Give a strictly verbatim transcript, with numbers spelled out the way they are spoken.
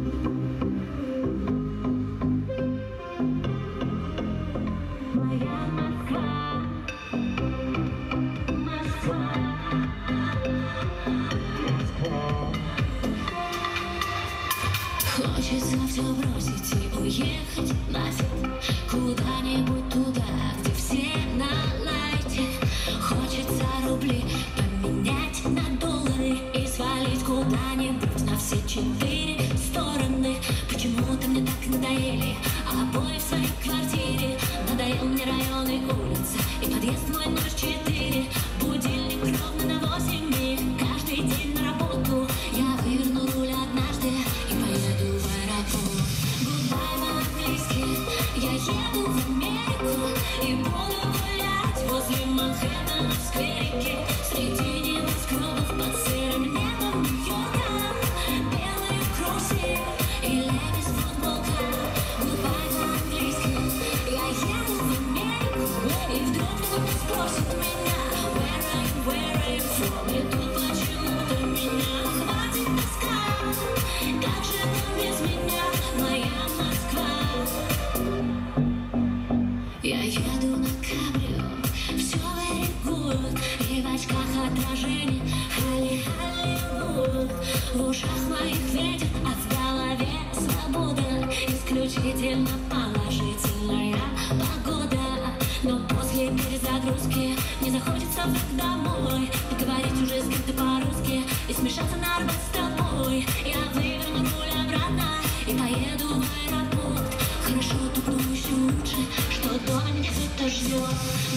Моя Москва, Москва, хочется все бросить и уехать нафиг куда-нибудь туда, где все на лайте. Хочется рубли поменять на доллары и свалить куда-нибудь на все четыре стороны. Почему-то мне так надоели обои в своей квартире. Надоел мне район и улица и подъезд мой номер четыре. Будильник ровно на восемь дней. Каждый день на работу я выверну руль однажды и поеду в аэропорт. Гудбай по-английски, я еду в Америку и буду гулять возле Манхэттена в скверике. Среди небоскребов под сырым небом Нью-Йорка, белые кроссы и левис футболка. Гудбай по-английски, я еду в Америку, и вдруг кто-то спросит меня: Where are you, where are you from? И тут почему-то меня хватит тоска. Как же вам без меня, моя Москва? Я еду на кабрио, все very good, и в очках отражение Холли-Холливуд. В ушах моих ветер, а в голове свобода. Исключительно положительная погода. Но после перезагрузки не захочется вдруг домой поговорить уже с кем-то по-русски и смешаться на Арбат с тобой. Я выверну руль обратно и поеду в аэропорт. Хорошо, тут, но еще лучше, что дома меня кто-то ждет.